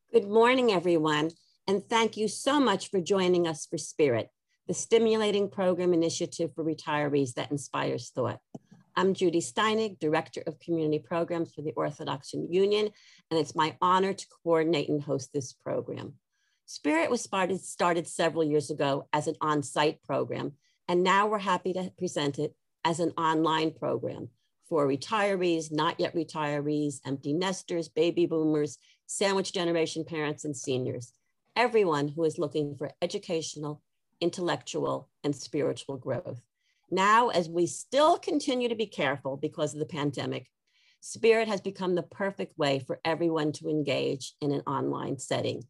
Good morning, everyone, and thank you so much for joining us for Spirit, the stimulating program initiative for retirees that inspires thought. I'm Judy Steinig, Director of Community Programs for the Orthodox Union, and it's my honor to coordinate and host this program. Spirit was started several years ago as an on-site program, and now we're happy to present it as an online program for retirees, not yet retirees, empty nesters, baby boomers, sandwich generation parents, and seniors, everyone who is looking for educational, intellectual, and spiritual growth. Now, as we still continue to be careful because of the pandemic, Spirit has become the perfect way for everyone to engage in an online setting.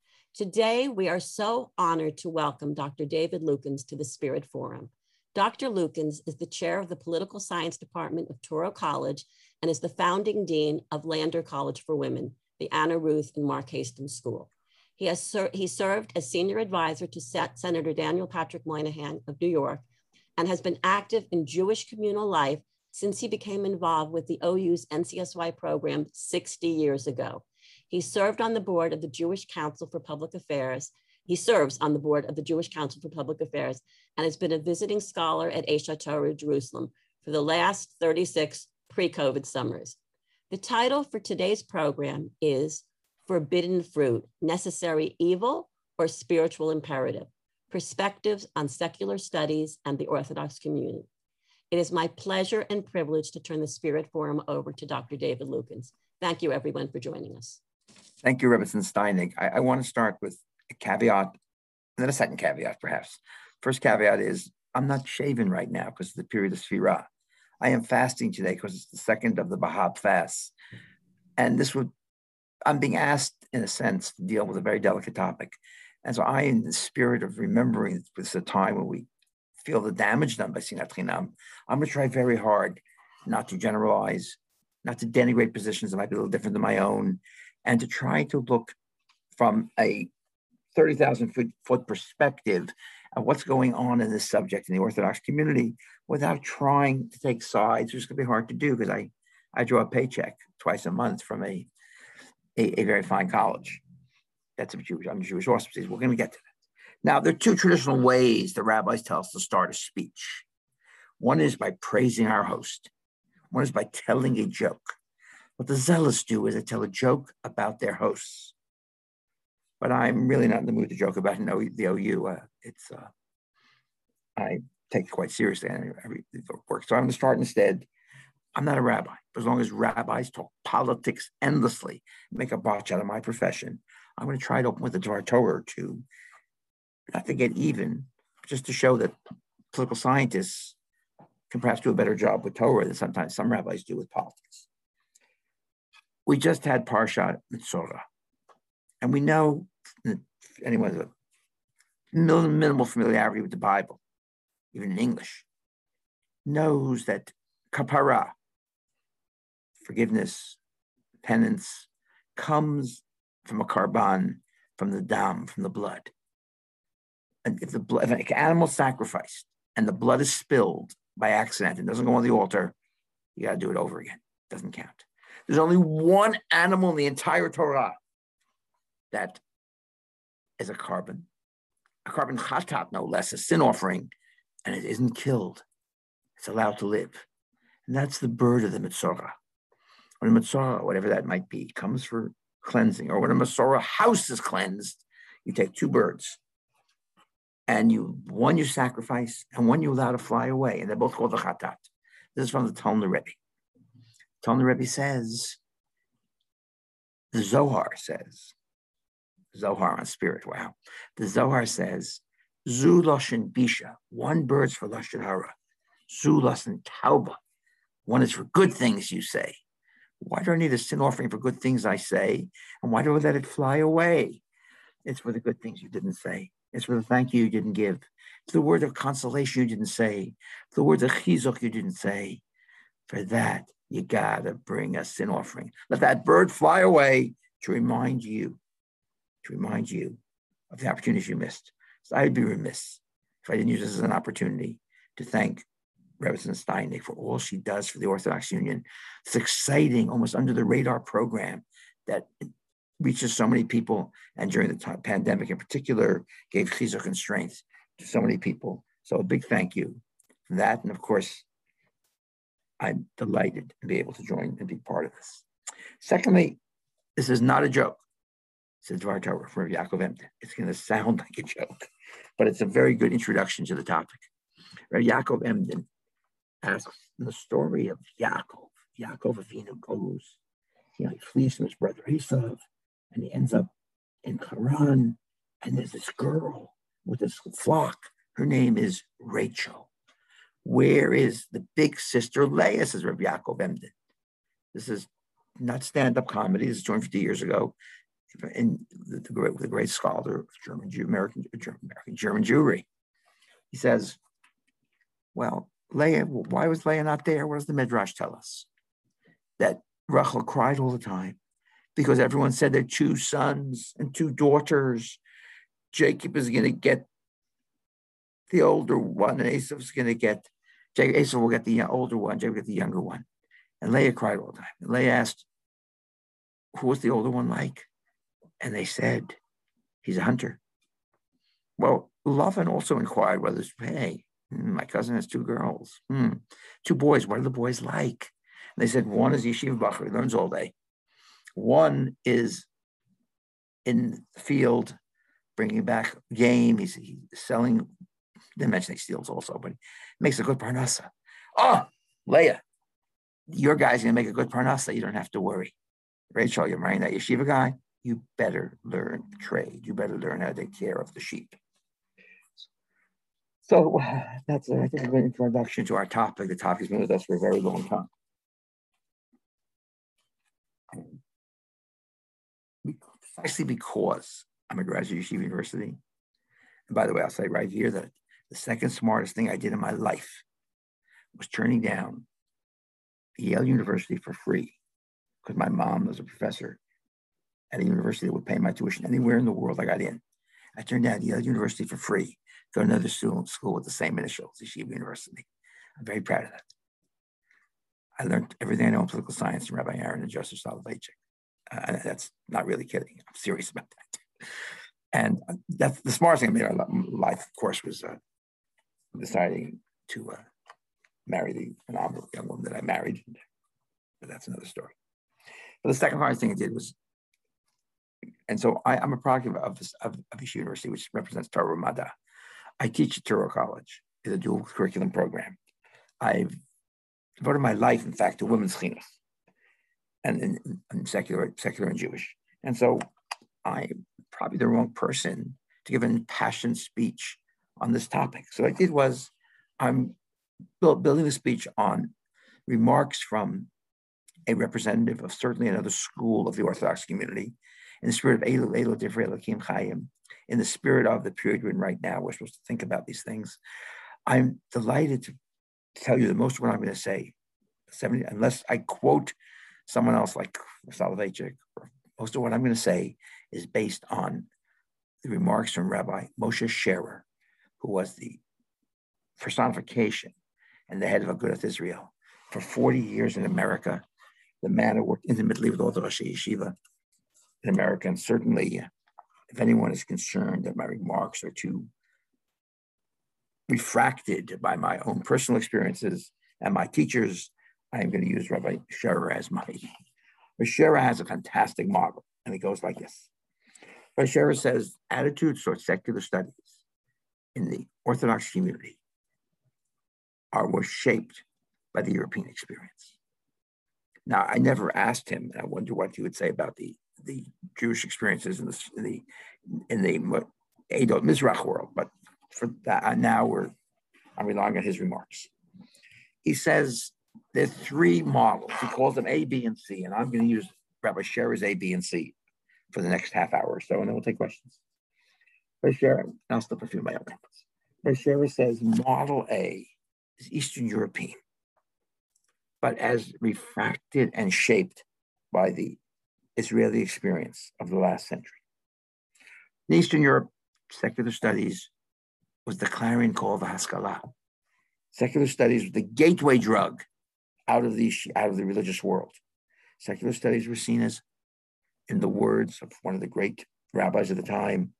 Today, we are so honored to welcome Dr. David Lukens to the Spirit Forum. Dr. Lukens is the chair of the Political Science Department of Touro College and is the founding dean of Lander College for Women, the Anna Ruth and Mark Hastings School. He served as senior advisor to Senator Daniel Patrick Moynihan of New York and has been active in Jewish communal life since he became involved with the OU's NCSY program 60 years ago. He served on the board of the Jewish Council for Public Affairs. He serves on the board of the Jewish Council for Public Affairs and has been a visiting scholar at Aish HaTorah Jerusalem for the last 36 pre-COVID summers. The title for today's program is Forbidden Fruit, Necessary Evil or Spiritual Imperative, Perspectives on Secular Studies and the Orthodox Community. It is my pleasure and privilege to turn the Spirit Forum over to Dr. David Lukens. Thank you, everyone, for joining us. Thank you, Rebbetzin Steinig. I want to start with a caveat, and then a second caveat, perhaps. First caveat is I'm not shaving right now because of the period of Sfirah. I am fasting today because it's the second of the Bahab fasts. And I'm being asked, in a sense, to deal with a very delicate topic. And so in the spirit of remembering this a time when we feel the damage done by Sinat Chinam, I'm going to try very hard not to generalize, not to denigrate positions that might be a little different than my own, and to try to look from a 30,000 foot perspective of what's going on in this subject in the Orthodox community without trying to take sides, which is going to be hard to do because I draw a paycheck twice a month from a very fine college. That's on Jewish auspices. We're going to get to that. Now, there are two traditional ways the rabbis tell us to start a speech. One is by praising our host. One is by telling a joke. What the zealots do is they tell a joke about their hosts. But I'm really not in the mood to joke about the OU. I take it quite seriously and it works. So I'm going to start instead. I'm not a rabbi, but as long as rabbis talk politics endlessly, make a botch out of my profession, I'm going to try to open with the Dvar Torah to not to get even, just to show that political scientists can perhaps do a better job with Torah than sometimes some rabbis do with politics. We just had Parshat Mitzorah, and we know that anyone with a minimal familiarity with the Bible, even in English, knows that kapara, forgiveness, penance, comes from a karban, from the dam, from the blood. And if an animal is sacrificed and the blood is spilled by accident and doesn't go on the altar, you got to do it over again. It doesn't count. There's only one animal in the entire Torah that is a carbon chatat, no less, a sin offering, and it isn't killed. It's allowed to live. And that's the bird of the Mitzorah. When a Mitzorah, whatever that might be, comes for cleansing, or when a Mitzorah house is cleansed, you take two birds, and one you sacrifice, and one you allow to fly away, and they're both called the chatat. This is from the Talmud Rebbe. Talmud Rebbe says, the Zohar says, Zohar on spirit, wow. The Zohar says, Zu Lashon Bisha, one bird's for Lashon Hara. Zu Lashon Tauba, one is for good things you say. Why do I need a sin offering for good things I say? And why do I let it fly away? It's for the good things you didn't say. It's for the thank you didn't give. It's the word of consolation you didn't say. It's the word of chizuk you didn't say. For that, you gotta bring a sin offering. Let that bird fly away to remind you of the opportunities you missed. So I'd be remiss if I didn't use this as an opportunity to thank Rebbetzin Steinig for all she does for the Orthodox Union. It's exciting, almost under the radar program that reaches so many people, and during the pandemic in particular, gave chizuk and strength to so many people. So a big thank you for that. And of course, I'm delighted to be able to join and be part of this. Secondly, this is not a joke. Says Dvar Torah from Yaakov Emden. It's going to sound like a joke, but it's a very good introduction to the topic. Rabbi Yaakov Emden asks the story of Yaakov. Yaakov Avinu goes, he flees from his brother Esav, and he ends up in Haran, and there's this girl with this flock. Her name is Rachel. Where is the big sister Leah, says Rabbi Yaakov Emden. This is not stand-up comedy. This was 250 years ago. In the great scholar of German Jewry. He says, well, Leah, why was Leah not there? What does the Midrash tell us? That Rachel cried all the time because everyone said there are 2 sons and 2 daughters. Jacob is going to get the older one, and Esau will get the older one, Jacob will get the younger one. And Leah cried all the time. And Leah asked, who was the older one like? And they said, he's a hunter. Well, Lavan also inquired whether, hey, my cousin has 2 girls. 2 boys, what are the boys like? And they said, one is Yeshiva Bachar, he learns all day. One is in the field, bringing back game. He's selling, didn't mention he steals also, but he makes a good parnasa. Oh, Leah, your guy's going to make a good parnasa. You don't have to worry. Rachel, you're marrying that yeshiva guy. You better learn trade. You better learn how to take care of the sheep. So that's, I think, a good introduction to our topic. The topic has been with us for a very long time. Precisely because I'm a graduate of Yeshiva University. And by the way, I'll say right here that the second smartest thing I did in my life was turning down Yale University for free because my mom was a professor at a university that would pay my tuition anywhere in the world I got in. I turned down Yale University for free, go to another school with the same initials, Yeshiva University. I'm very proud of that. I learned everything I know in political science from Rabbi Aaron and Joseph Soloveitchik. And that's not really kidding. I'm serious about that. And that's the smartest thing I made in my life, of course, was deciding to marry the phenomenal young woman that I married. But that's another story. But the second hardest thing I did was, and so I'm a product of Yeshiva University, which represents Torah Mada. I teach at Touro College. It's a dual curriculum program. I've devoted my life, in fact, to women's chinuch and secular and Jewish. And so I'm probably the wrong person to give an impassioned speech on this topic. So what I did was I'm building the speech on remarks from a representative of certainly another school of the Orthodox community, in the spirit of Elo Divrei Elokim Chayim, in the spirit of the period we're in right now. We're supposed to think about these things. I'm delighted to tell you that most of what I'm going to say, unless I quote someone else like Soloveitchik, most of what I'm going to say is based on the remarks from Rabbi Moshe Sherer, who was the personification and the head of Agudath Israel for 40 years in America, the man who worked intimately with all the Rosh Yeshiva in America. And certainly, if anyone is concerned that my remarks are too refracted by my own personal experiences and my teachers, I am going to use Rabbi Sherer as my. Rabbi Sherer has a fantastic model, and it goes like this. Rabbi Sherer says, attitudes towards secular studies in the Orthodox community were shaped by the European experience. Now, I never asked him, and I wonder what he would say about the Jewish experiences in the Eidot Mizrach world, but for that, now I'm relying on his remarks. He says there's 3 models. He calls them A, B, and C, and I'm going to use Rabbi Sherer's A, B, and C for the next half hour or so, and then we'll take questions. Rabbi Sherer, I'll slip a few of my own comments. Rabbi Sherer says model A is Eastern European, but as refracted and shaped by the Israeli experience of the last century. In Eastern Europe, secular studies was the clarion call of the Haskalah. Secular studies was the gateway drug out of the religious world. Secular studies were seen as in the words of one of the great rabbis of the time,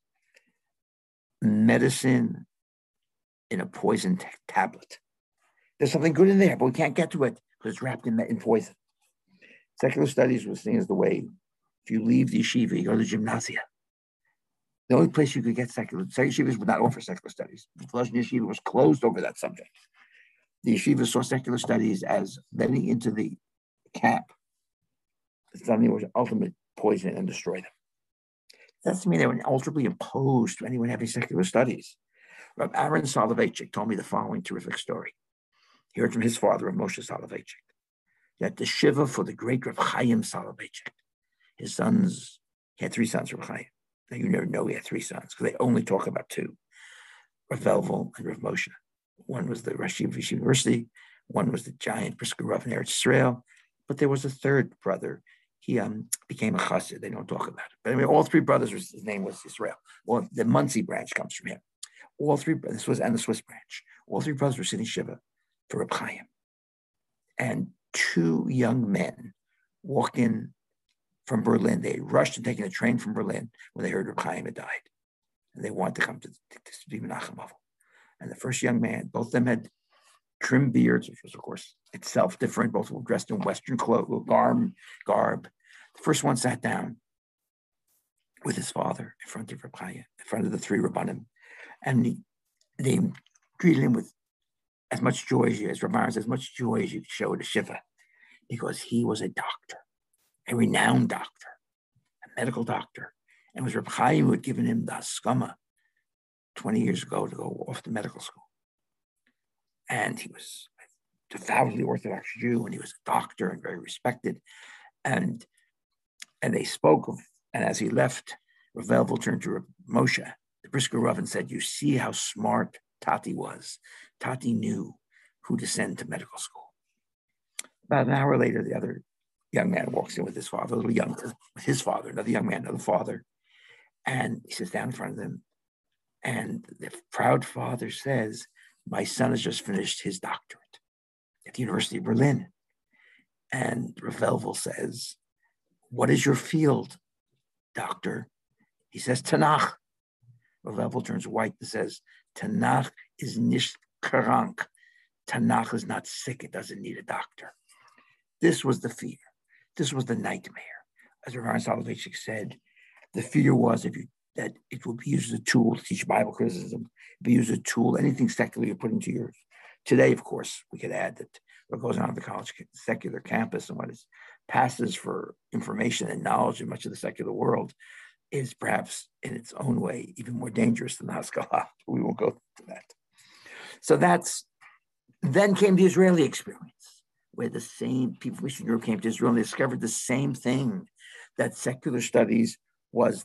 medicine in a poison tablet. There's something good in there, but we can't get to it because it's wrapped in poison. Secular studies was seen as the way. If you leave the yeshiva, you go to the gymnasia. The only place you could get secular yeshivas would not offer secular studies. The Lashon Yeshiva was closed over that subject. The yeshiva saw secular studies as letting into the camp something was ultimate poison and destroy them. That doesn't mean they were ultimately opposed to anyone having secular studies. Rabbi Aaron Soloveitchik told me the following terrific story. He heard from his father, Rav Moshe Soloveitchik, that the shiva for the great Rav Chaim Soloveitchik, his sons, he had 3 sons, Rav Chaim. Now you never know he had 3 sons because they only talk about 2, Rav Velvel and Rav Moshe. One was the Rosh Yeshiva University, one was the giant Brisker Rav in Eretz Yisrael, but there was a 3rd brother. He became a chassid. They don't talk about it. But I mean, all 3 brothers, his name was Israel. Well, the Muncie branch comes from him. All 3, and the Swiss branch. All 3 brothers were sitting shiva for Reb Chaim. And 2 young men walk in from Berlin. They had rushed and taken a train from Berlin when they heard Reb Chaim had died. And they wanted to come to Menachem Ovel. And the first young man, both of them had trimmed beards, which was, of course, itself different. Both were dressed in Western garb. The first one sat down with his father in front of Reb Chaim, in front of the 3 Rabbanim. And they greeted him with as much joy as Rabbi Aaron said, as much joy as you could show at a shiva, because he was a doctor, a renowned doctor, a medical doctor. And it was Reb Chaim who had given him the haskama 20 years ago to go off to medical school. And he was a devoutly Orthodox Jew, and he was a doctor and very respected. And they spoke of, and as he left, Rav Velvel turned to Rav Moshe, the Brisker Rav, and said, "You see how smart Tati was. Tati knew who to send to medical school." About an hour later, the other young man walks in with his father, a little younger, with his father, another young man, another father. And he sits down in front of them. And the proud father says, "My son has just finished his doctorate at the University of Berlin." And Rav Velvel says, "What is your field, doctor?" He says, "Tanakh." Rav Velvel turns white and says, "Tanakh is nicht krank. Tanakh is not sick. It doesn't need a doctor." This was the fear. This was the nightmare. As Rav Aaron Soloveitchik said, the fear was that it would be used as a tool to teach Bible criticism, be used as a tool, anything secular you put into yours. Today, of course, we could add that what goes on at the college secular campus and what is passes for information and knowledge in much of the secular world is perhaps in its own way even more dangerous than the Haskalah. We won't go to that. So then came the Israeli experience, where the same people from Eastern Europe came to Israel and they discovered the same thing, that secular studies was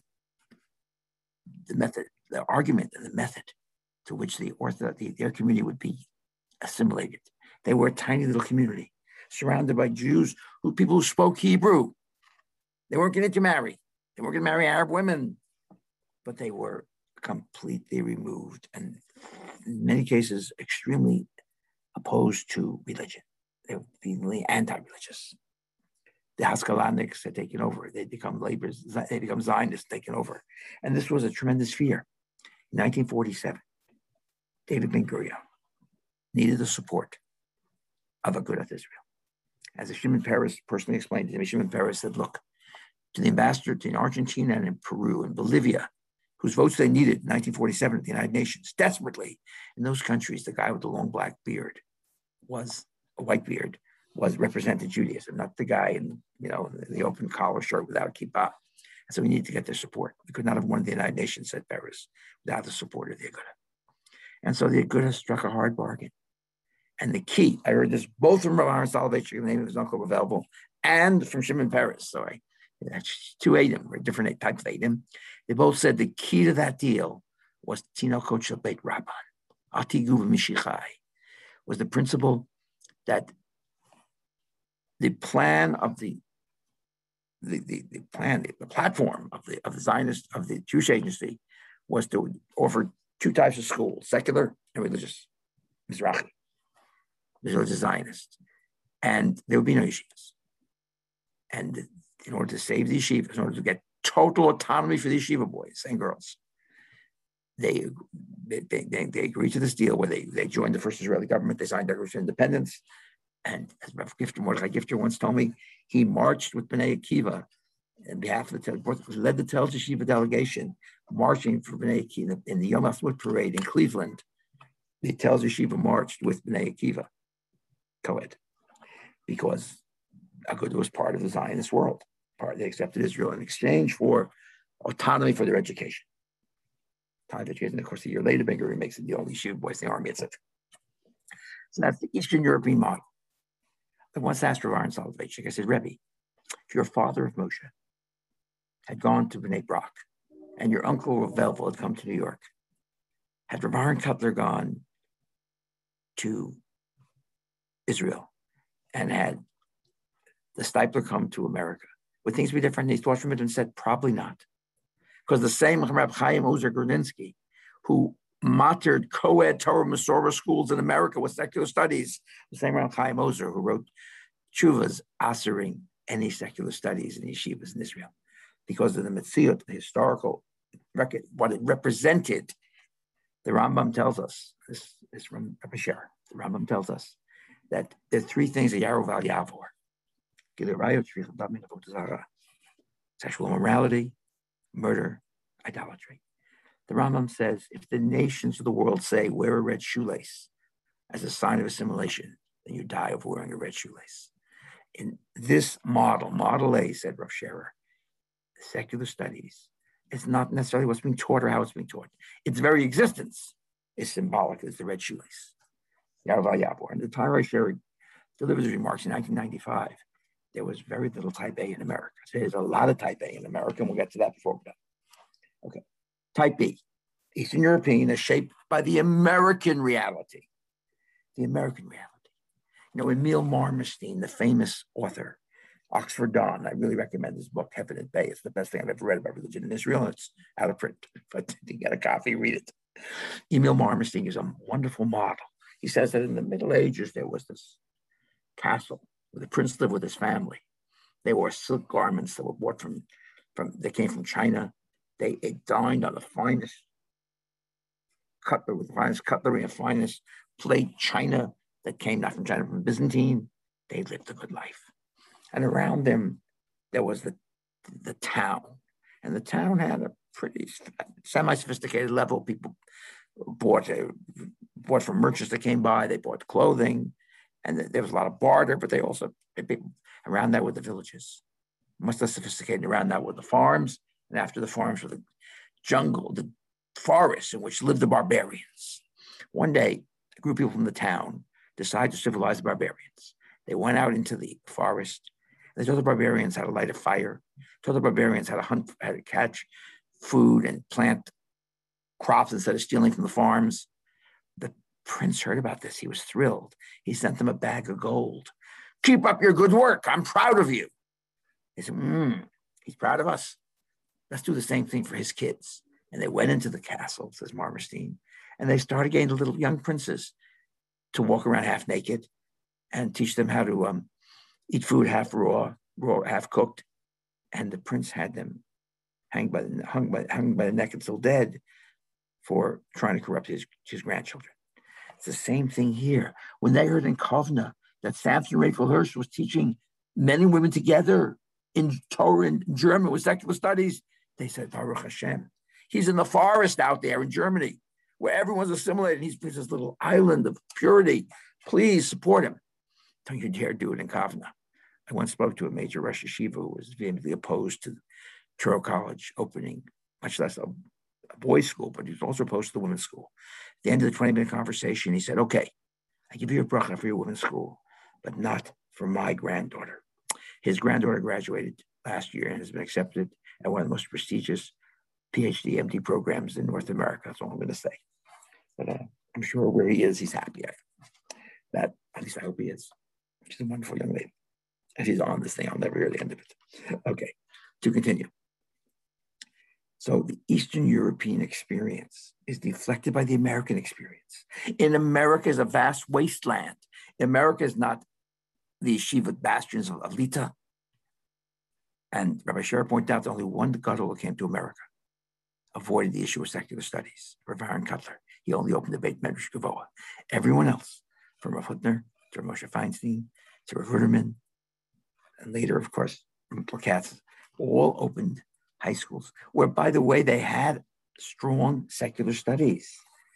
the method, the argument and the method to which their community would be assimilated. They were a tiny little community surrounded by Jews, people who spoke Hebrew. They weren't going to marry. They weren't going to marry Arab women, but they were completely removed and in many cases extremely opposed to religion. They were vehemently anti-religious. The Haskalanics had taken over. They become they become Zionists, taken over. And this was a tremendous fear. In 1947, David Ben-Gurion needed the support of Agudath Israel. As Shimon Peres personally explained to me, Shimon Peres said, "Look, to the ambassador in Argentina and in Peru and Bolivia, whose votes they needed in 1947 at the United Nations, desperately, in those countries, the guy with the long black beard represented Judaism, not the guy in the open collar shirt without a kippah. And so we need to get their support. We could not have won the United Nations," said Peres, without the support of the Agudah. And so the Agudah struck a hard bargain. And the key, I heard this both from Rav Aaron Soloveitchik, the name of his uncle available, and from Shimon Peres. So that's 2 Adam, or different types of Adam. They both said the key to that deal was Tinokot Shel Beit Rabban, Atigu v'Mishichai, was the principle that the plan of the platform of the Zionist, of the Jewish agency, was to offer 2 types of schools: secular and religious, Mizrahi, religious Zionist, and there would be no yeshivas. And in order to save the yeshivas, in order to get total autonomy for the yeshiva boys and girls, they agreed to this deal where they joined the first Israeli government. They signed Declaration of Independence. And as Rav Gifter, Mordechai Gifter once told me, he marched with Bnei Akiva on behalf of led the Tel Yeshiva delegation, marching for Bnei Akiva in the Yom HaAtzmaut parade in Cleveland. The Tel Yeshiva marched with Bnei Akiva, co-ed, because Aguda was part of the Zionist world. They accepted Israel in exchange for autonomy for their education. Time of education, of course, a year later, Ben Gurion makes it the only yeshiva boys in the army, etc. So that's the Eastern European model. I once asked Rav Aaron Soloveitchik, I said, Rebbe, if your father of Moshe had gone to Bnei Brak and your uncle Rav Velvel had come to New York, had Rav Aaron Kotler gone to Israel and had the Stipler come to America, would things be different? He thought from it and said, probably not. Because the same Reb Chaim Ozer Grudinsky, who matered co-ed Torah Masorah schools in America with secular studies, the same Reb Chaim Ozer who wrote Chuvas answering any secular studies in yeshivas in Israel, because of the Metziot, the historical record, what it represented. The Rambam tells us, this from Rebbe Sher, the Rambam tells us that there are three things that Yarov al Yavor: sexual immorality, murder, idolatry. The Rambam says, if the nations of the world say, wear a red shoelace as a sign of assimilation, then you die of wearing a red shoelace. In this model, Model A, said Rav Scherer, secular studies, it's not necessarily what's being taught or how it's being taught. Its very existence is symbolic as the red shoelace. Yarov Yavor. And the time Rav Scherer delivered his remarks in 1995, there was very little Type A in America. So there's a lot of Type A in America, and we'll get to that before we're done. Okay. Type B, Eastern European, is shaped by the American reality. The American reality. You know, Emil Marmorstein, the famous author, Oxford Dawn, I really recommend his book, Heaven at Bay. It's the best thing I've ever read about religion in Israel, and it's out of print. But if you get a copy, read it. Emil Marmorstein is a wonderful model. He says that in the Middle Ages, there was this castle where the prince lived with his family. They wore silk garments that were bought they came from China. They dined on the finest cutlery, with the finest cutlery and finest plate china that came not from China, from Byzantine. They lived a good life. And around them, there was the town. And the town had a pretty semi-sophisticated level. People bought from merchants that came by. They bought clothing. And there was a lot of barter, but around that were the villages. Much less sophisticated. Around that were the farms. And after the farms were the jungle, the forests in which lived the barbarians. One day, a group of people from the town decided to civilize the barbarians. They went out into the forest. They told the barbarians how to light a fire, told the barbarians how to hunt, how to catch food and plant crops instead of stealing from the farms. The prince heard about this. He was thrilled. He sent them a bag of gold. Keep up your good work. I'm proud of you. They said, he's proud of us. Let's do the same thing for his kids. And they went into the castle, says Marmorstein, and they started getting the little young princes to walk around half naked and teach them how to eat food half raw, half cooked. And the prince had them hung by the neck until dead for trying to corrupt his grandchildren. It's the same thing here. When they heard in Kovna that Samson Raphael Hirsch was teaching men and women together in Torah and German with secular studies, they said, Baruch Hashem. He's in the forest out there in Germany where everyone's assimilated. He's this little island of purity. Please support him. Don't you dare do it in Kovna. I once spoke to a major Rosh Yeshiva who was vehemently opposed to Touro College opening, much less a boys' school, but he was also opposed to the women's school. At the end of the 20-minute conversation, he said, okay, I give you a bracha for your women's school, but not for my granddaughter. His granddaughter graduated last year and has been accepted at one of the most prestigious PhD, MD programs in North America. That's all I'm going to say. But I'm sure where he is, he's happy. At least I hope he is. She's a wonderful young lady. If he's on this thing, I'll never hear the end of it. Okay, to continue. So the Eastern European experience is deflected by the American experience. In America is a vast wasteland. America is not the yeshiva bastions of Lita And Rabbi Scherer pointed out that only one gadol who came to America avoided the issue of secular studies, Rav Aaron Kotler. He only opened the Beit Medrash Gavoa. Everyone else, from Rav Hutner to Rav Moshe Feinstein to Rav Ruderman, and later, of course, Rav Plakatz, all opened high schools, where, by the way, they had strong secular studies.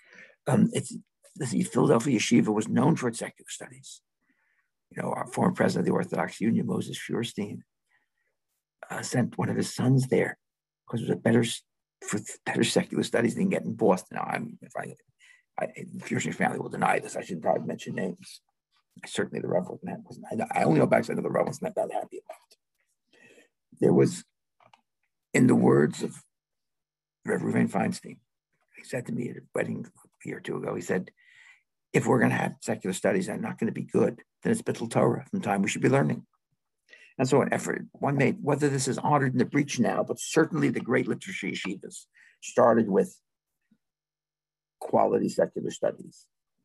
The Philadelphia Yeshiva was known for its secular studies. You know, our former president of the Orthodox Union, Moses Feuerstein, sent one of his sons there because it was better secular studies than getting in Boston. Now, the Feuerstein family will deny this. I should probably mention names. Certainly, the Rav wasn't. I only know backside of the Rav was not that happy about it. There was, in the words of Rev Ruvain Feinstein, he said to me at a wedding a year or two ago, he said, if we're going to have secular studies that are not going to be good, then it's Bittul Torah from time we should be learning. And so an effort one made, whether this is honored in the breach now, but certainly the great literature yeshivas started with quality secular studies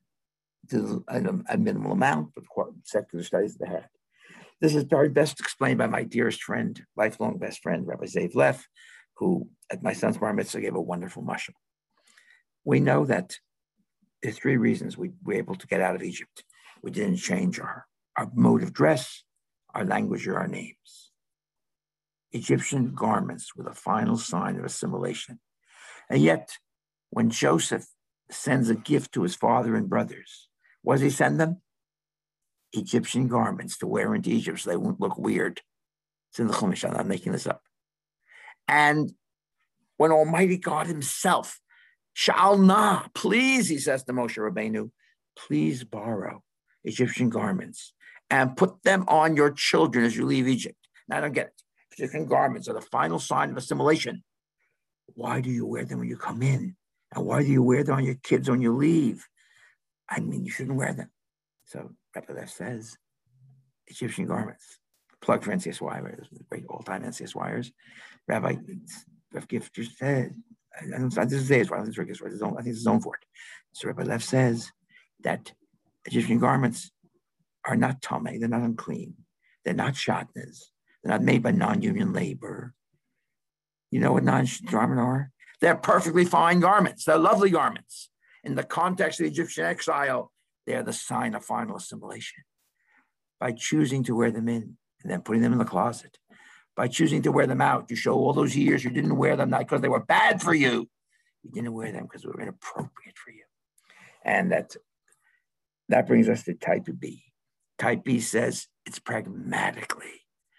to a minimal amount, but secular studies they had. This is very best explained by my dearest friend, lifelong best friend, Rabbi Zev Leff, who at my son's bar mitzvah gave a wonderful mashal. We know that there's three reasons we were able to get out of Egypt. We didn't change our mode of dress, our language, or our names. Egyptian garments were the final sign of assimilation. And yet, when Joseph sends a gift to his father and brothers, what does he send them? Egyptian garments to wear into Egypt so they won't look weird. It's in the Chumash, I'm not making this up. And when Almighty God himself, Sha'al, please, he says to Moshe Rabbeinu, please borrow Egyptian garments and put them on your children as you leave Egypt. Now, I don't get it. Egyptian garments are the final sign of assimilation. Why do you wear them when you come in? And why do you wear them on your kids when you leave? I mean, you shouldn't wear them. So Rabbi Leff says, Egyptian garments. Plug for NCSY, great all-time NCSYers. Rabbi Gift just said, I don't think this is I think it's his own for it. So Rabbi Leff says that Egyptian garments are not tamei, they're not unclean, they're not shatnez, they're not made by non-union labor. You know what non-garment are? They're perfectly fine garments. They're lovely garments. In the context of the Egyptian exile, they're the sign of final assimilation. By choosing to wear them in and then putting them in the closet, by choosing to wear them out, you show all those years you didn't wear them, not because they were bad for you. You didn't wear them because they were inappropriate for you. And that brings us to type B. Type B says it's pragmatically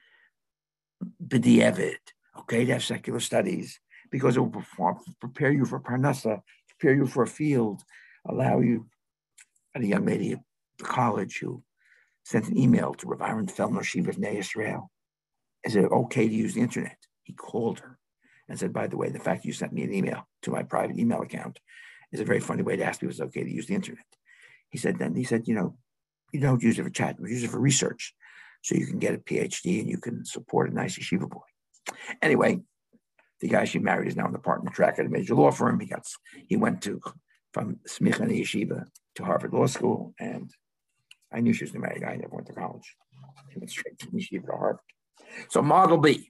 b'di'evid, okay, to have secular studies, because it will prepare you for parnasa, prepare you for a field, allow you. I had a young lady at the college who sent an email to Rav Aaron Feldman Shiva of Bnei Yisrael. Is it okay to use the internet? He called her and said, by the way, the fact you sent me an email to my private email account is a very funny way to ask people if it's okay to use the internet. He said, you know, you don't use it for chat, but use it for research. So you can get a PhD and you can support a nice yeshiva boy. Anyway, the guy she married is now on the partner track at a major law firm. He went from Smicha and Yeshiva to Harvard Law School, and I knew she was the married guy. I never went to college. He went straight from Yeshiva to Harvard. So model B.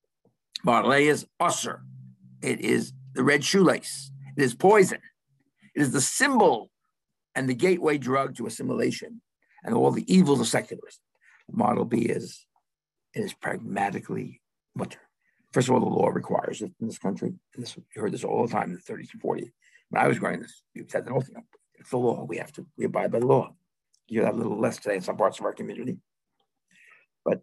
Model A is usher. It is the red shoelace. It is poison. It is the symbol and the gateway drug to assimilation and all the evils of secularism. Model B is pragmatically mutter. First of all, the law requires it in this country. You heard this all the time in the 30s and 40s. When I was growing this, you said the whole thing. It's the law. We abide by the law. You have a little less today in some parts of our community. But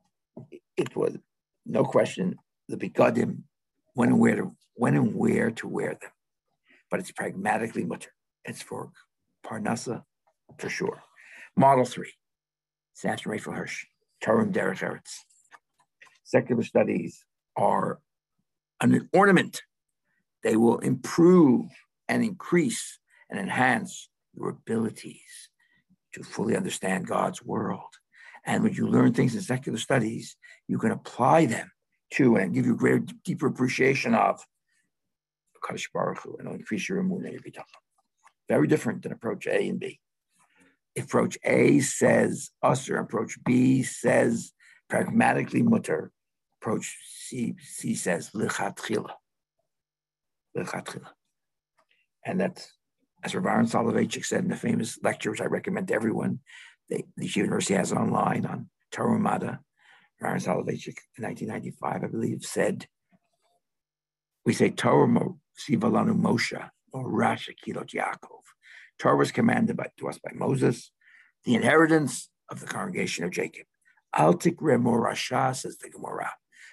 it was no question the begadim, when and where to wear them. But it's pragmatically mutter. It's for parnasa for sure. Model 3, Samson Raphael Hirsch, Torah and Derech Eretz. Secular studies are an ornament. They will improve and increase and enhance your abilities to fully understand God's world. And when you learn things in secular studies, you can apply them to and give you a greater, deeper appreciation of Kadosh Baruch Hu, and it'll increase your emunah and your bitachon. Very different than approach A and B. Approach A says usher, approach B says pragmatically mutter. approach, C says, lichatchila. And that's, as Rav Aaron Soloveitchik said in the famous lecture, which I recommend to everyone, the university has it online on Torah U'Madda. Rav Aaron Soloveitchik in 1995, I believe, said, we say Torah Sivalanu Moshe, or Rasha Kilot Yaakov. Torah was commanded to us by Moses, the inheritance of the congregation of Jacob. Al tikre morasha, says the Gemara.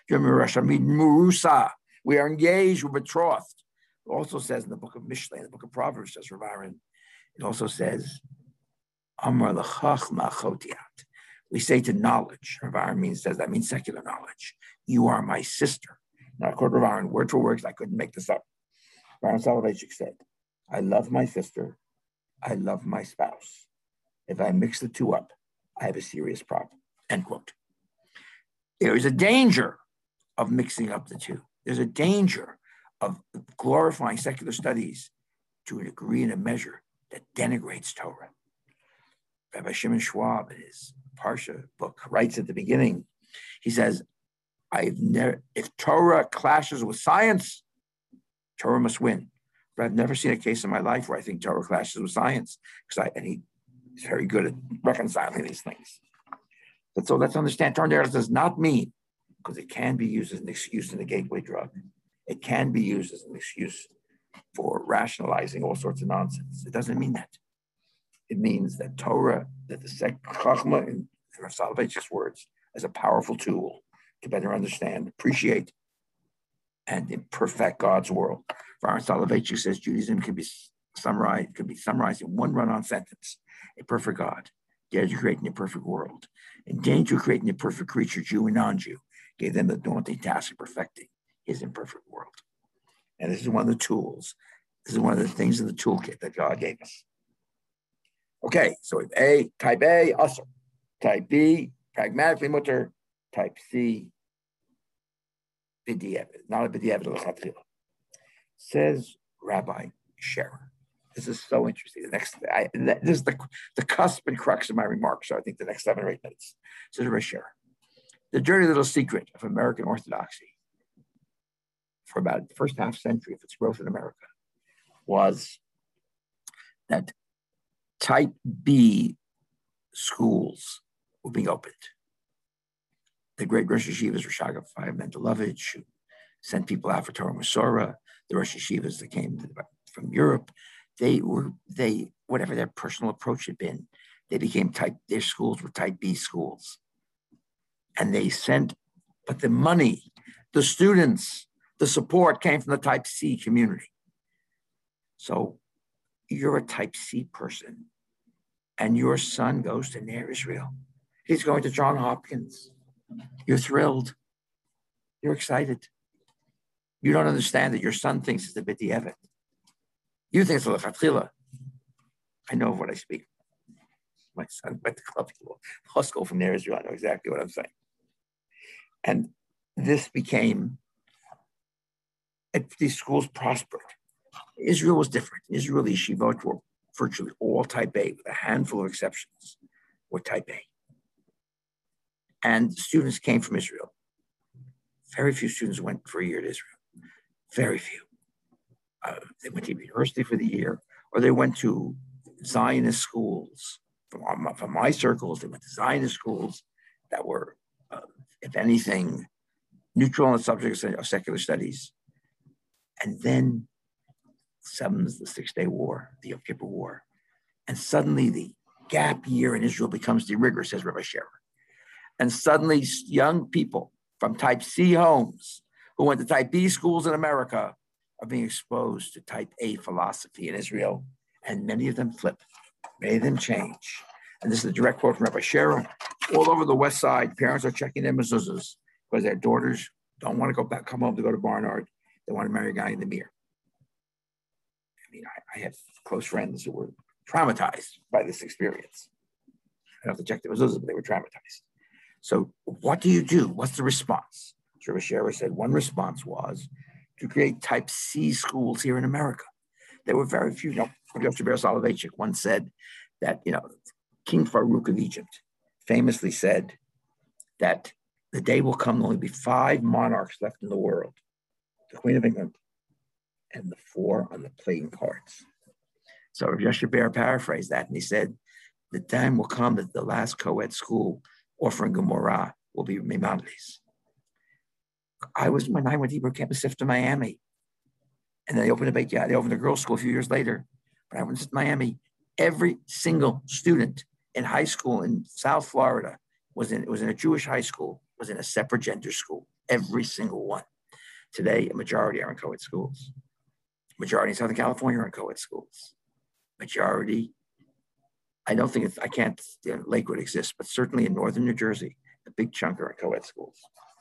We are engaged, we're betrothed. It also says in the book of Mishlei, in the book of Proverbs, says Rav Aaron, it also says, Amar l'chachma chotiat. We say to knowledge, Rav Aaron says that means secular knowledge. You are my sister. Now, according to Rav Aaron, word for word, I couldn't make this up. Rav Aaron Soloveitchik said, I love my sister, I love my spouse. If I mix the two up, I have a serious problem, end quote. There is a danger of mixing up the two. There's a danger of glorifying secular studies to a degree and a measure that denigrates Torah. Rabbi Shimon Schwab, in his Parsha book, writes at the beginning, he says, if Torah clashes with science, Torah must win. But I've never seen a case in my life where I think Torah clashes with science, and he's very good at reconciling these things. But so let's understand, Torah does not mean, because it can be used as an excuse in a gateway drug. It can be used as an excuse for rationalizing all sorts of nonsense. It doesn't mean that. It means that Torah, that the Chachma, in Rav Soloveitchik's words, is a powerful tool to better understand, appreciate, and perfect God's world. Rav Soloveitchik says Judaism could be summarized in one run-on sentence: a perfect God, dared to create a perfect world, in danger of creating a perfect creature, Jew and non-Jew, gave them the daunting task of perfecting his imperfect world. And this is one of the tools. This is one of the things in the toolkit that God gave us. Okay, so if type A, usr. Type B, pragmatically mutter. Type C, b'di'evet, not a b'di'evet l'chatchila. Says Rabbi Scherer. This is so interesting. This is the cusp and crux of my remarks, so I think the next 7 or 8 minutes. Says Rabbi Scherer. The dirty little secret of American Orthodoxy for about the first half century of its growth in America was that type B schools were being opened. The great Rosh Yeshivas, Rosh Chaim Mendelovich, who sent people out for Torah Masorah, the Rosh Yeshivas that came from Europe, whatever their personal approach had been, their schools were type B schools. And they sent, but the money, the students, the support came from the type C community. So you're a type C person and your son goes to Ner Israel. He's going to Johns Hopkins. You're thrilled. You're excited. You don't understand that your son thinks it's a b'di'evet. You think it's a l'chatchila. I know of what I speak. My son went to club school from Ner Israel. I know exactly what I'm saying. And this became, these schools prospered. Israel was different. Israeli yeshivot were virtually all type A, with a handful of exceptions, were type A. And students came from Israel. Very few students went for a year to Israel. Very few. They went to university for the year, or they went to Zionist schools. From my circles, they went to Zionist schools that were, if anything, neutral on the subject of secular studies. And then summons the 6-Day War, the Yom Kippur War. And suddenly the gap year in Israel becomes de rigueur, says Rabbi Scherer. And suddenly young people from type C homes who went to type B schools in America are being exposed to type A philosophy in Israel. And many of them flip, many of them change. And this is a direct quote from Rabbi Scherer. All over the West Side, parents are checking their mezuzahs because their daughters don't want to go back, come home to go to Barnard. They want to marry a guy in the mirror. I mean, I have close friends who were traumatized by this experience. I don't have to check the mezuzahs, but they were traumatized. So what do you do? What's the response? Rabbi Scherer said one response was to create type C schools here in America. There were very few. Rabbi Soloveitchik once said that, King Farouk of Egypt famously said that the day will come, there'll only be 5 monarchs left in the world, the Queen of England and the 4 on the playing cards. So Rav Yoshe Ber paraphrased that, and he said, the time will come that the last co-ed school offering Gemara will be Maimonides. When I went to Hebrew Campus to Miami, and then they opened a girls' school a few years later. But I went to Miami. Every single student in high school in South Florida was in a Jewish high school, was in a separate gender school. Every single one. Today, a majority are in co-ed schools. Majority in Southern California are in co-ed schools. Majority, I can't, Lakewood exists, but certainly in Northern New Jersey, a big chunk are in co-ed schools.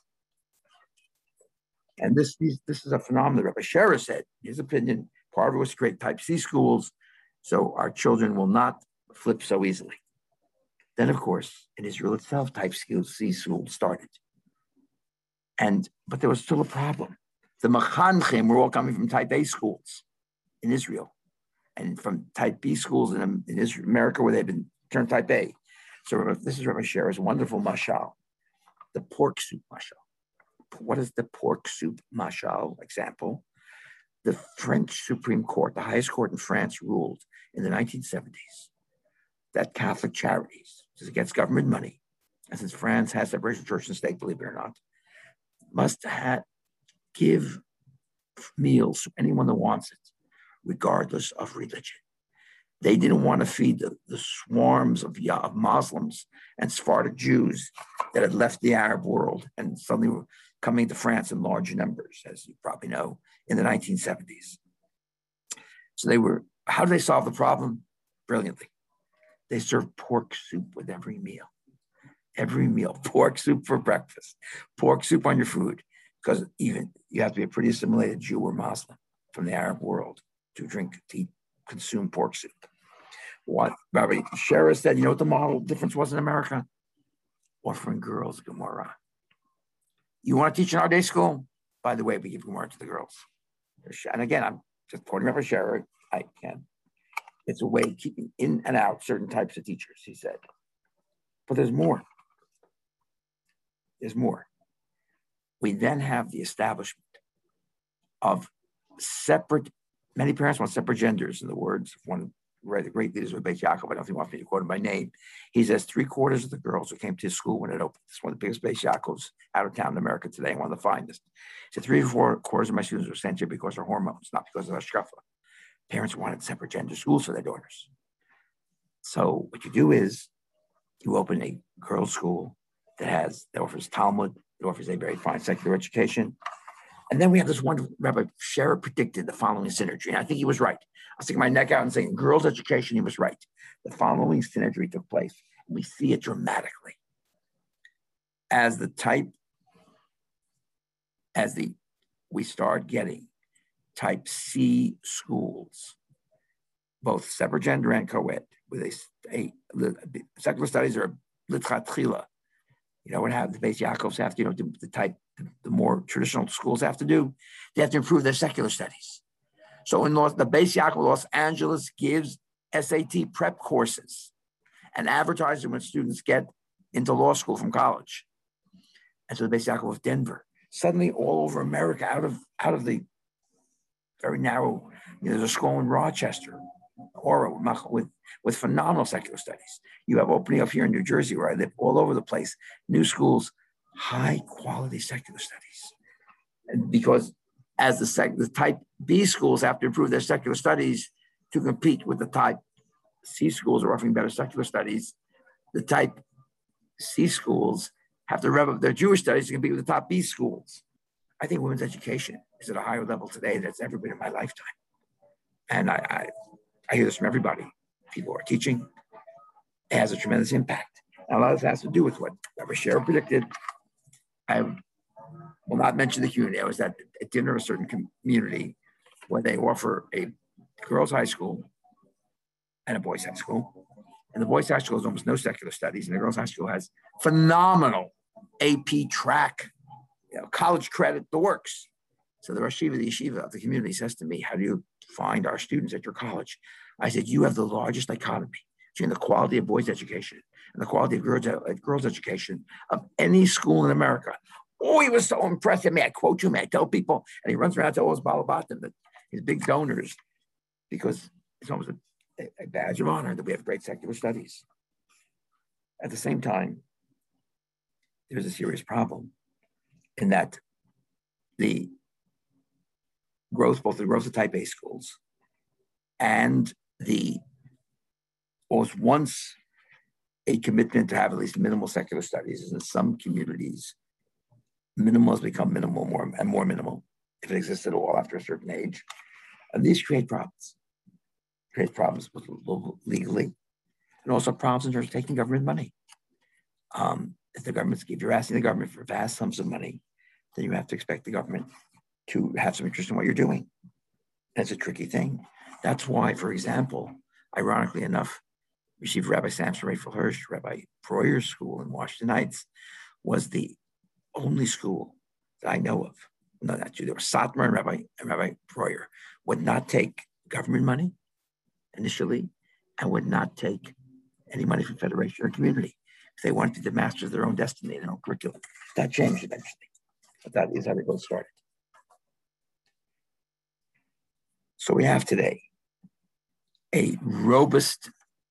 And this is a phenomenon. Rabbi Scherer said, his opinion, part of it was to create type C schools, so our children will not flip so easily. Then, of course, in Israel itself, type C schools started. But there was still a problem. The Machanchim were all coming from type A schools in Israel, and from type B schools in Israel, America, where they've been turned type A. So this is Rabbi Scherer's wonderful mashal, the pork soup mashal. What is the pork soup mashal example? The French Supreme Court, the highest court in France, ruled in the 1970s that Catholic charities, because it gets government money, and since France has separation of church and state, believe it or not, must give meals to anyone that wants it, regardless of religion. They didn't want to feed the swarms of Muslims and Sephardic Jews that had left the Arab world and suddenly were coming to France in large numbers, as you probably know, in the 1970s. So how do they solve the problem? Brilliantly. They serve pork soup with every meal. Every meal, pork soup for breakfast, pork soup on your food, because even you have to be a pretty assimilated Jew or Muslim from the Arab world to consume pork soup. What Rabbi Scherer said, you know what the model difference was in America? Offering girls Gemara. You want to teach in our day school? By the way, we give Gemara to the girls. And again, I'm just quoting Rabbi Scherer. It's a way of keeping in and out certain types of teachers, he said. But there's more. There's more. We then have the establishment of many parents want separate genders, in the words of one of the great leaders of Beit Yaakov. I don't think he wants me to quote him by name. He says 3/4 of the girls who came to his school when it opened, it's one of the biggest Beit Yaakovs out of town in America today, one of the finest. He said 3 or 4/4 of my students were sent here because of hormones, not because of hashkafa. Parents wanted separate gender schools for their daughters. So what you do is you open a girls' school that offers Talmud, it offers a very fine secular education. And then we have this wonderful, Rabbi Scherer predicted the following synergy. And I think he was right. I was sticking my neck out and saying, girls' education, he was right. The following synergy took place. And we see it dramatically. We start getting type C schools, both separate gender and co-ed, with the secular studies are l'tchatchila. You know what the Beit Yaakovs have to, the more traditional schools have to do, they have to improve their secular studies. So the Beit Yaakov Los Angeles gives SAT prep courses and advertises them when students get into law school from college. And so the Beit Yaakov of Denver, suddenly all over America, out of the very narrow, there's a school in Rochester, with phenomenal secular studies. You have opening up here in New Jersey, where I live, all over the place, new schools, high quality secular studies. And because as the type B schools have to improve their secular studies to compete with the type C schools are offering better secular studies, the type C schools have to rev up their Jewish studies to compete with the top B schools. I think women's education is at a higher level today than it's ever been in my lifetime. And I hear this from everybody. People are teaching. It has a tremendous impact. And a lot of this has to do with what Rabbi Scherer predicted. I will not mention the community. I was at a dinner of a certain community where they offer a girls' high school and a boys' high school. And the boys' high school has almost no secular studies, and the girls' high school has phenomenal AP track, college credit, the works. So the Rosh Yeshiva, the yeshiva of the community, says to me, how do you find our students at your college? I said, you have the largest dichotomy between the quality of boys' education and the quality of girls' education of any school in America. Oh, he was so impressive. May I quote you? May I tell people? And he runs around to all his Balabatim, his big donors, because it's almost a badge of honor that we have great secular studies. At the same time, there's a serious problem in that the growth, both the growth of type A schools and the was once a commitment to have at least minimal secular studies, is in some communities, minimal has become minimal more and more minimal, if it exists at all after a certain age. And these create problems. Create problems with legally, and also problems in terms of taking government money. If you're asking the government for vast sums of money, then you have to expect the government to have some interest in what you're doing. That's a tricky thing. That's why, for example, ironically enough, Yeshiva Rabbi Samson Raphael Hirsch, Rabbi Breuer's school in Washington Heights, was the only school that I know of. No, not you. There were Satmar and Rabbi Breuer would not take government money initially, and would not take any money from federation or community. If they wanted to be the masters of their own destiny, their own curriculum. That changed eventually, but that is how they both started. So we have today a robust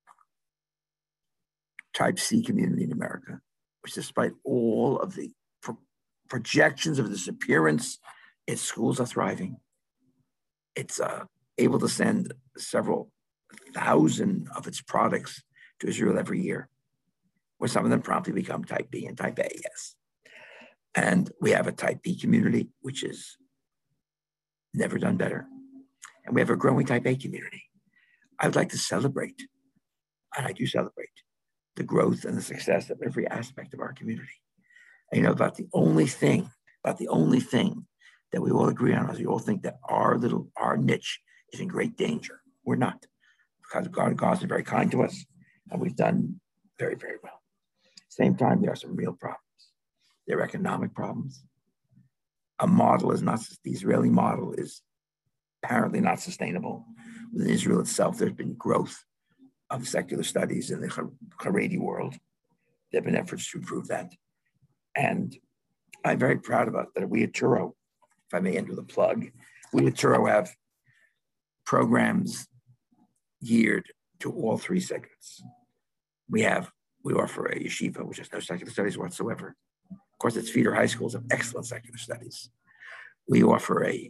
type C community in America, which despite all of the projections of disappearance, its schools are thriving. It's able to send several thousand of its products to Israel every year, where some of them promptly become type B and type A, yes. And we have a type B community, which is never done better. And we have a growing type A community. I would like to celebrate, and I do celebrate, the growth and the success of every aspect of our community. And you know, about the only thing that we all agree on is we all think that our niche is in great danger. We're not, because God's been very kind to us, and we've done very, very well. At the same time, there are some real problems. There are economic problems. The Israeli model is apparently not sustainable. Within Israel itself, there's been growth of secular studies in the Haredi world. There have been efforts to improve that. And I'm very proud about that. We at Turo, if I may enter the plug, we at Turo have programs geared to all three segments. We offer a yeshiva, which has no secular studies whatsoever. Of course, its feeder high schools have excellent secular studies. We offer a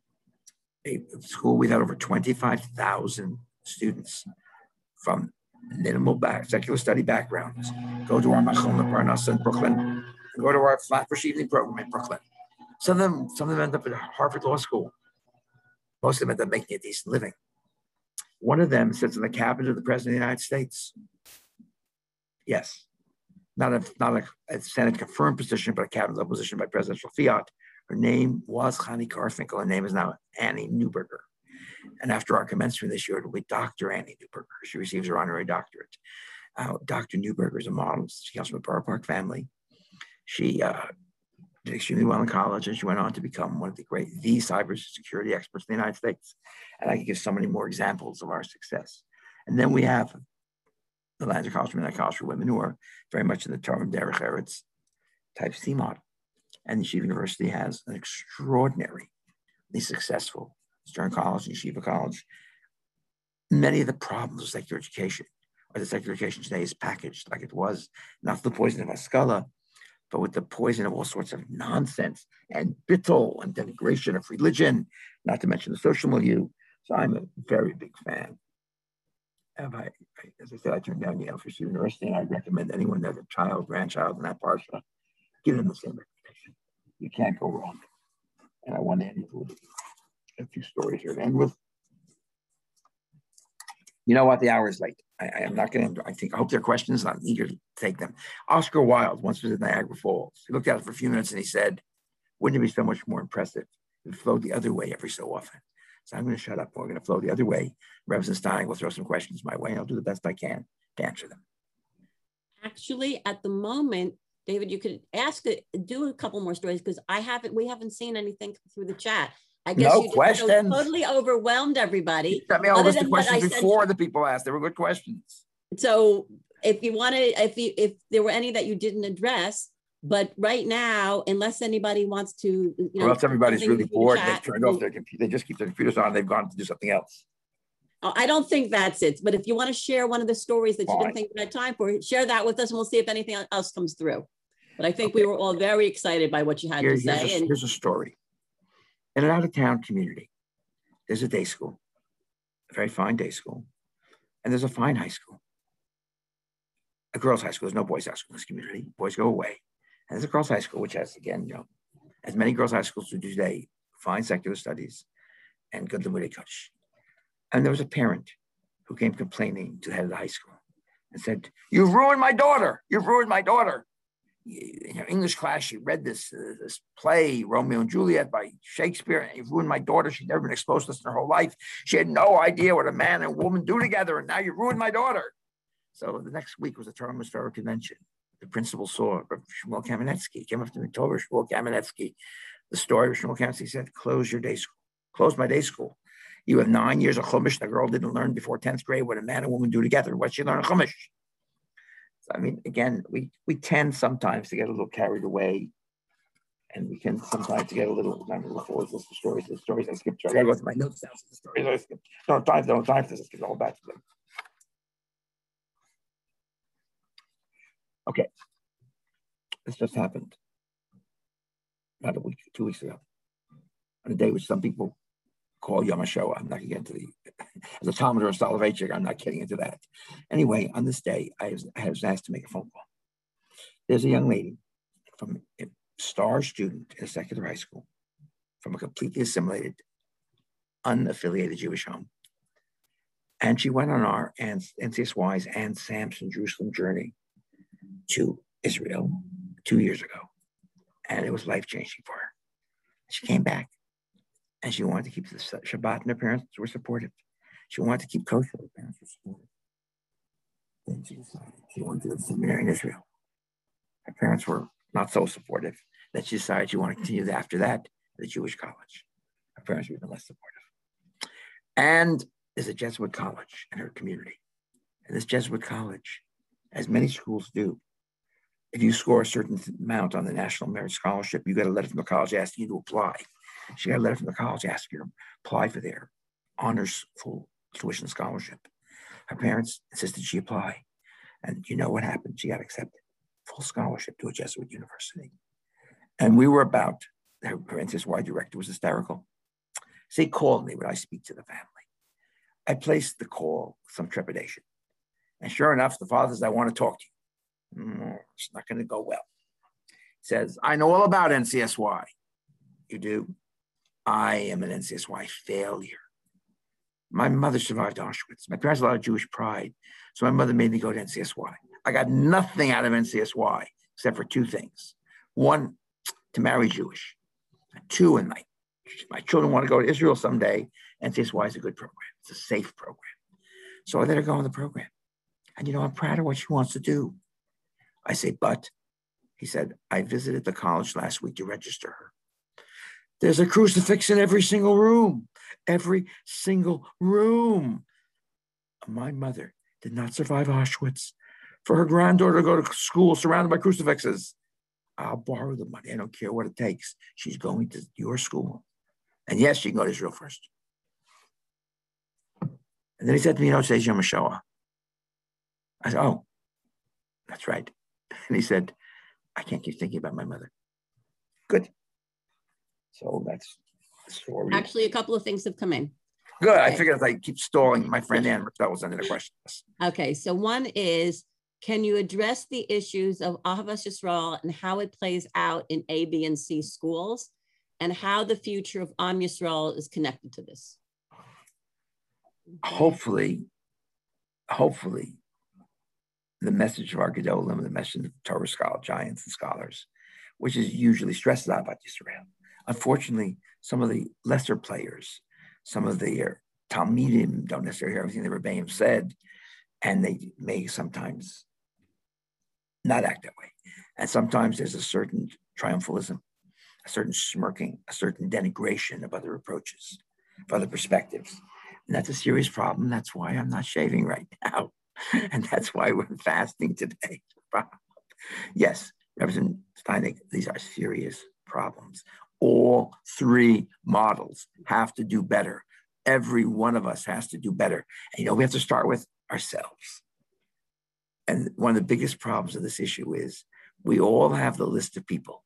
school. We've had over 25,000 students from minimal secular study backgrounds go to our Machon Parnassa in Brooklyn, and go to our Flatbush evening program in Brooklyn. Some of them end up at Harvard Law School. Most of them end up making a decent living. One of them sits in the cabinet of the President of the United States. Yes, not a Senate confirmed position, but a cabinet level position by presidential fiat. Her name was Chani Garfinkel. Her name is now Annie Neuberger. And after our commencement this year, it'll be Dr. Annie Neuberger. She receives her honorary doctorate. Dr. Neuberger is a model. She comes from a Borough Park family. She did extremely well in college, and she went on to become one of the cybersecurity experts in the United States. And I can give so many more examples of our success. And then we have the Lanzer College for Women, who are very much in the Torah Derech Eretz type C model. And Yeshiva University has an extraordinarily successful Stern College and Yeshiva College. Many of the problems of secular education, or the secular education today, is packaged like it was, not the poison of Haskalah, but with the poison of all sorts of nonsense and bittul and denigration of religion, not to mention the social milieu. So I'm a very big fan. As I said, I turned down Yale for University, and I recommend anyone that has a child, grandchild in that parsha, give them the same recommendation. You can't go wrong. And I want to end with a few stories here to end with. You know what? The hour is late. I am not going to. I hope there are questions. I'm eager to take them. Oscar Wilde once was at Niagara Falls. He looked at it for a few minutes and he said, "Wouldn't it be so much more impressive if it flowed the other way every so often?" So I'm going to shut up. We're going to flow the other way. Reverend Stein will throw some questions my way, and I'll do the best I can to answer them. Actually, at the moment, David, you could do a couple more stories, because we haven't seen anything through the chat. I guess no questions. Totally overwhelmed everybody. You got me all a list of questions before the people asked. They were good questions. So if you want to, if there were any that you didn't address, but right now, unless anybody wants to, or else everybody's really bored. Chat, they've turned off their computer. They just keep their computers on. They've gone to do something else. I don't think that's it. But if you want to share one of the stories that you didn't think you had time for, share that with us, and we'll see if anything else comes through. But I think we were all very excited by what you had to say. Here's a story. In an out-of-town community, there's a day school, a very fine day school, and there's a fine high school, a girls' high school. There's no boys' high school in this community. Boys go away. And there's a girls' high school, which has, again, as many girls' high schools do today, fine secular studies and good Limudei Kodesh. And there was a parent who came complaining to the head of the high school and said, "You've ruined my daughter. You've ruined my daughter. In her English class, she read this play, Romeo and Juliet by Shakespeare, and you've ruined my daughter. She'd never been exposed to this in her whole life. She had no idea what a man and a woman do together, and now you ruined my daughter." So the next week was the Torah Historic Convention. The principal saw Shmuel Kamenetsky. He came up to me and told Shmuel Kamenetsky the story of Shmuel Kamenetsky. He said, "Close your day school. Close my day school. You have 9 years of Chumash. The girl didn't learn before 10th grade what a man and woman do together. What she learned in Chumash." So, I mean, again, we tend sometimes to get a little carried away, and we can sometimes get a little, I'm going to look forward to the stories I skipped. I got to go through my notes now. The stories I skipped. Don't have time for this. Let's get all back to them. Okay. This just happened about a week, 2 weeks ago, on a day which some people call Yom HaShoah. I'm not going to get into as a Talmud or a Soloveitchik, I'm not getting into that. Anyway, on this day, I was asked to make a phone call. There's a young lady from a star student in a secular high school from a completely assimilated, unaffiliated Jewish home. And she went on our NCSY's Ann Sampson Jerusalem journey to Israel 2 years ago. And it was life-changing for her. She came back. And she wanted to keep the Shabbat, and her parents were supportive. She wanted to keep kosher, her parents were supportive. Then she decided she wanted to go to seminary in Israel. Her parents were not so supportive that she decided she wanted to continue after that at the Jewish college. Her parents were even less supportive. And there's a Jesuit college in her community. And this Jesuit college, as many schools do, if you score a certain amount on the National Merit Scholarship, you get a letter from the college asking you to apply. She got a letter from the college asking her to apply for their honors full tuition scholarship. Her parents insisted she apply. And you know what happened? She got accepted. Full scholarship to a Jesuit university. And we were about, her NCSY director was hysterical. So he called me when I speak to the family. I placed the call with some trepidation. And sure enough, the father says, "I want to talk to you." It's not going to go well. He says, "I know all about NCSY." "You do?" "I am an NCSY failure. My mother survived Auschwitz. My parents had a lot of Jewish pride. So my mother made me go to NCSY. I got nothing out of NCSY except for two things. One, to marry Jewish. Two, and my children want to go to Israel someday. NCSY is a good program. It's a safe program. So I let her go in the program. And I'm proud of what she wants to do." I say, "But," he said, "I visited the college last week to register her. There's a crucifix in every single room. Every single room. My mother did not survive Auschwitz. For her granddaughter to go to school surrounded by crucifixes, I'll borrow the money. I don't care what it takes. She's going to your school. And yes, she can go to Israel first." And then he said to me, "Today's Yom HaShoah." I said, "Oh, that's right." And he said, "I can't keep thinking about my mother." Good. So that's the story. Actually, a couple of things have come in. Good. Okay. I figured if I keep stalling, my friend Ann Rochelle was under the question. Okay. So one is, can you address the issues of Ahavas Yisrael and how it plays out in A, B, and C schools, and how the future of Am Yisrael is connected to this? Hopefully, the message of our Gedolim, the message of Torah scholar, giants and scholars, which is usually stressed out about Yisrael. Unfortunately, some of the lesser players, some of the Talmidim don't necessarily hear everything the Rebbeim said, and they may sometimes not act that way. And sometimes there's a certain triumphalism, a certain smirking, a certain denigration of other approaches, of other perspectives. And that's a serious problem. That's why I'm not shaving right now. And that's why we're fasting today. Yes, Reverend Steinig, these are serious problems. All three models have to do better. Every one of us has to do better. And we have to start with ourselves. And one of the biggest problems of this issue is we all have the list of people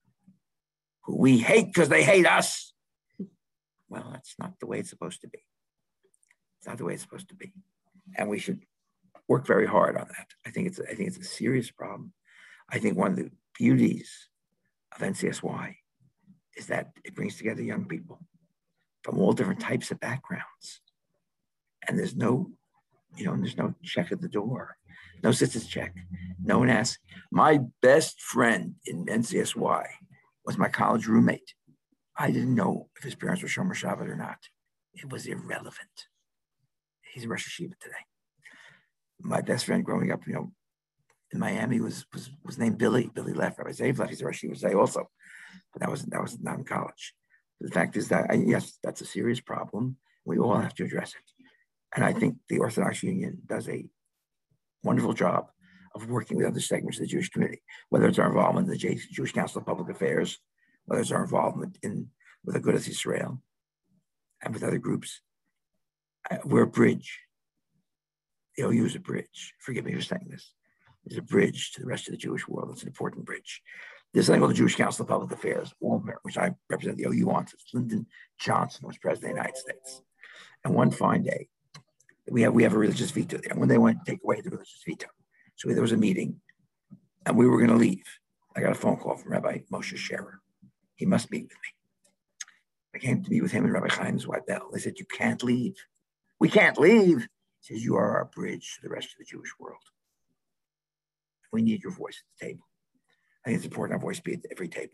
who we hate because they hate us. Well, that's not the way it's supposed to be. It's not the way it's supposed to be. And we should work very hard on that. I think it's a serious problem. I think one of the beauties of NCSY is that it brings together young people from all different types of backgrounds. And there's no check at the door, no sister's check. No one asks. My best friend in NCSY was my college roommate. I didn't know if his parents were Shomer Shabbat or not. It was irrelevant. He's a Rosh Hashiva today. My best friend growing up, in Miami was named Billy. Billy left. Rabbi Zev left. He's a Rosh Hashiva also, but that was not in college. The fact is that yes, that's a serious problem. We all have to address it, and I think the Orthodox Union does a wonderful job of working with other segments of the Jewish community, whether it's our involvement in the Jewish Council of Public Affairs, whether it's our involvement with Agudas Yisrael, and with other groups. We're a bridge. The OU is a bridge. Forgive me for saying this. It's a bridge to the rest of the Jewish world. It's an important bridge. There's something called the Jewish Council of Public Affairs, which I represent the OU on since Lyndon Johnson was president of the United States. And one fine day, we have a religious veto there. When they went to take away the religious veto, so there was a meeting, and we were going to leave. I got a phone call from Rabbi Moshe Scherer. He must meet with me. I came to meet with him and Rabbi Chaim Zweibel. They said, "You can't leave. We can't leave." He says, "You are our bridge to the rest of the Jewish world. We need your voice at the table." I think it's important our voice be at every table.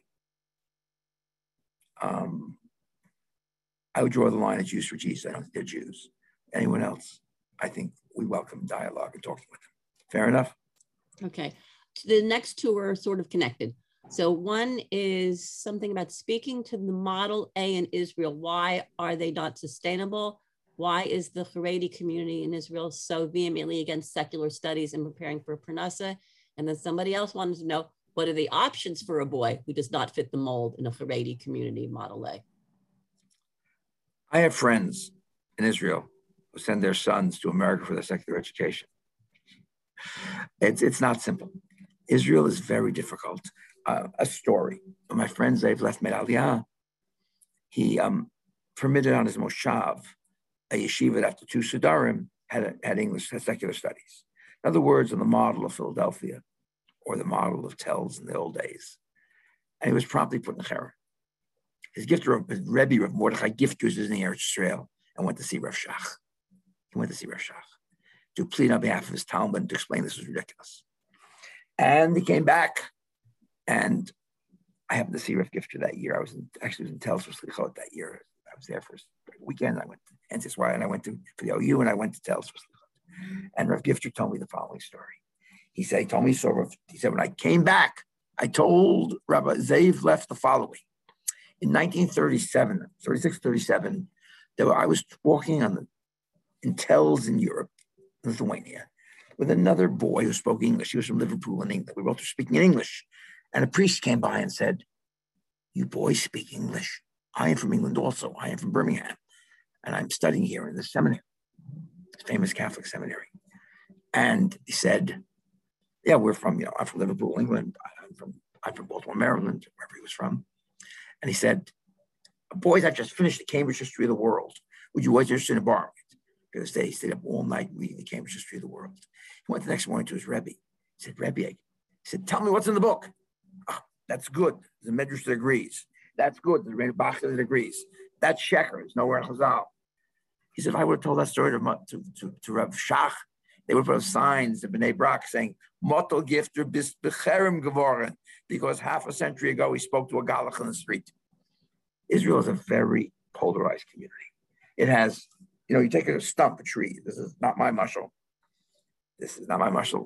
I would draw the line at Jews for Jesus. I don't think they're Jews. Anyone else, I think we welcome dialogue and talking with them. Fair enough? Okay. The next two are sort of connected. So one is something about speaking to the Model A in Israel. Why are they not sustainable? Why is the Haredi community in Israel so vehemently against secular studies and preparing for Parnassa? And then somebody else wanted to know, what are the options for a boy who does not fit the mold in a Haredi community Model A? I have friends in Israel who send their sons to America for their secular education. It's not simple. Israel is very difficult. A story. When my friend Zev left Med Aliyah, he permitted on his moshav a yeshiva after two Sudarim had English, had secular studies. In other words, on the model of Philadelphia or the model of Telz in the old days. And he was promptly put in Cherem. His Rebbe of Mordechai Gifter was in Eretz Israel and went to see Rav Shach. He went to see Rav Shach to plead on behalf of his Talmud and to explain this was ridiculous. And he came back, and I happened to see Rav Gifter that year. I was in Telz for Slichot that year. I was there for a weekend. I went to NCSY, and I went for the OU, and I went to Telz for Slichot. And Rav Gifter told me the following story. He said, when I came back, I told Rabbi Zev left the following. In 1937, 36, 37, I was walking in Telz in Europe, Lithuania, with another boy who spoke English. He was from Liverpool in England. We both were speaking in English. And a priest came by and said, "You boys speak English. I am from England also. I am from Birmingham. And I'm studying here in the seminary, this famous Catholic seminary." And he said, "Yeah, I'm from Liverpool, England. I'm from Baltimore, Maryland," wherever he was from. And he said, "Boys, I've just finished the Cambridge History of the World. Would you boys be interested in borrowing it?" Because he stayed up all night reading the Cambridge History of the World. He went the next morning to his Rebbe. He said, "Rebbe," he said, "tell me what's in the book." "Oh, that's good. The Medrash that agrees. That's good. The Rebbe Bach that agrees. That's Sheker. It's nowhere in Chazal." He said, "If I would have told that story to Rav Shach, they would put up signs in Bnei Brak saying, 'Motel Gifter bis becherem geworden,' because half a century ago he spoke to a Galach on the street." Israel is a very polarized community. It has, you take a stump, a tree. This is not my mashal. This is not my mashal.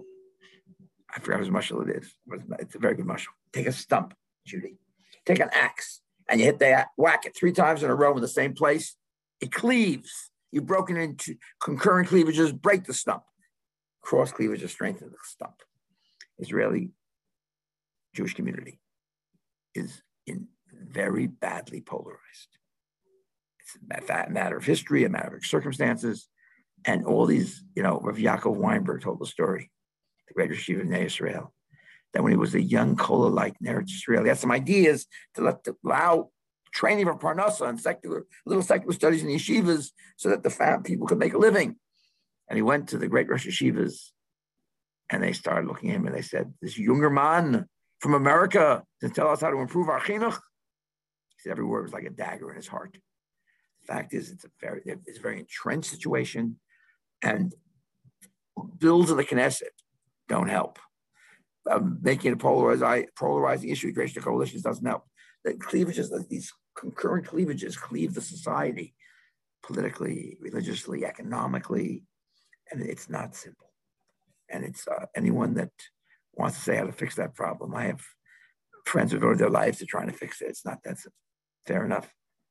I forgot whose mashal it is. It's a very good mashal. Take a stump, Judy. Take an axe, and you whack it 3 times in a row in the same place. It cleaves. You've broken into concurrent cleavages, break the stump. cross cleavage of strength in the stump. Israeli Jewish community is very badly polarized. It's a matter of history, a matter of circumstances, and all these, Rav Yaakov Weinberg told the story, the great Yeshiva of Bnei Israel, that when he was a young Kolalite in Eretz Israel, he had some ideas to allow training for Parnassa and little secular studies in yeshivas so that the people could make a living. And he went to the great Rosh Yeshivas, and they started looking at him and they said, this younger man from America to tell us how to improve our chinuch. He said every word was like a dagger in his heart. The fact is, it's a very entrenched situation, and bills in the Knesset don't help. Making a polarizing issue, creation of coalitions doesn't help. The cleavages, these concurrent cleavages, cleave the society politically, religiously, economically, and it's not simple. And it's anyone that wants to say how to fix that problem. I have friends who devoted their lives to trying to fix it. It's not that simple. Fair enough.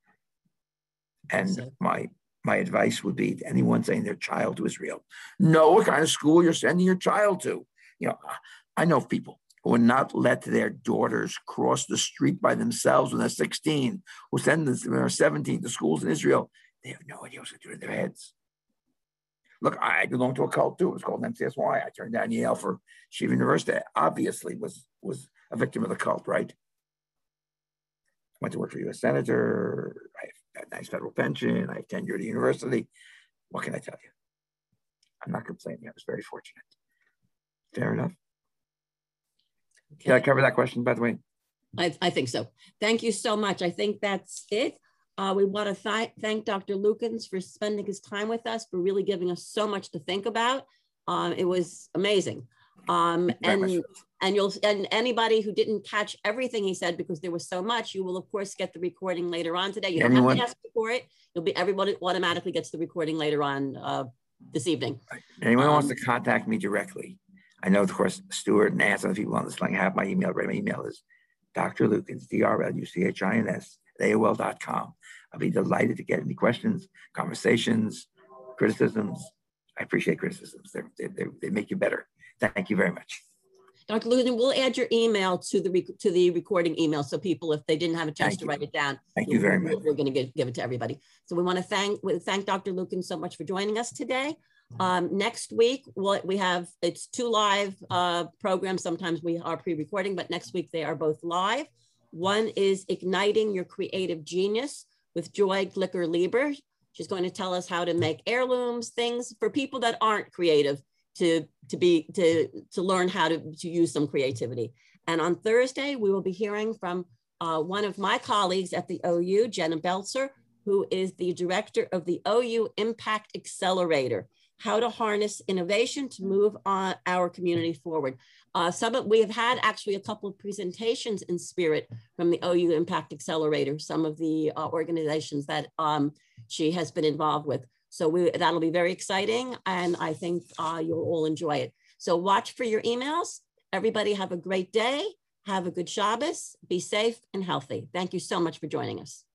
And my advice would be to anyone saying their child to Israel, know what kind of school you're sending your child to. I know people who would not let their daughters cross the street by themselves when they're 16, who send them when they're 17 to schools in Israel. They have no idea what to do in their heads. Look, I belong to a cult too. It was called MCSY. I turned down Yale for Shiva University. I obviously was a victim of the cult, right? Went to work for a U.S. Senator. I have a nice federal pension. I have tenure at a university. What can I tell you? I'm not complaining. I was very fortunate. Fair enough. Okay. Did I cover that question, by the way? I think so. Thank you so much. I think that's it. We want to thank Dr. Lukens for spending his time with us, for really giving us so much to think about. It was amazing. And anybody who didn't catch everything he said, because there was so much, you will of course get the recording later on today. You don't have to ask for it. Everybody automatically gets the recording later on this evening. Anyone who wants to contact me directly, I know, of course, Stuart and Nancy, other people on this line have my email. My email is Dr. Lukens, DrLuchins, AOL.com. I'll be delighted to get any questions, conversations, criticisms. I appreciate criticisms. They make you better. Thank you very much. Dr. Lukens, we'll add your email to the recording email, so people, if they didn't have a chance to write it down, thank you very much. We're going to give it to everybody. So we want to thank Dr. Lukens so much for joining us today. Next week, it's 2 live programs. Sometimes we are pre-recording, but next week they are both live. One is Igniting Your Creative Genius with Joy Glicker-Lieber. She's going to tell us how to make heirlooms, things for people that aren't creative, to learn how to use some creativity. And on Thursday, we will be hearing from one of my colleagues at the OU, Jenna Belzer, who is the director of the OU Impact Accelerator, how to harness innovation to move on our community forward. We have had actually a couple of presentations in spirit from the OU Impact Accelerator, some of the organizations that she has been involved with. So that'll be very exciting, and I think you'll all enjoy it. So watch for your emails. Everybody have a great day. Have a good Shabbos. Be safe and healthy. Thank you so much for joining us.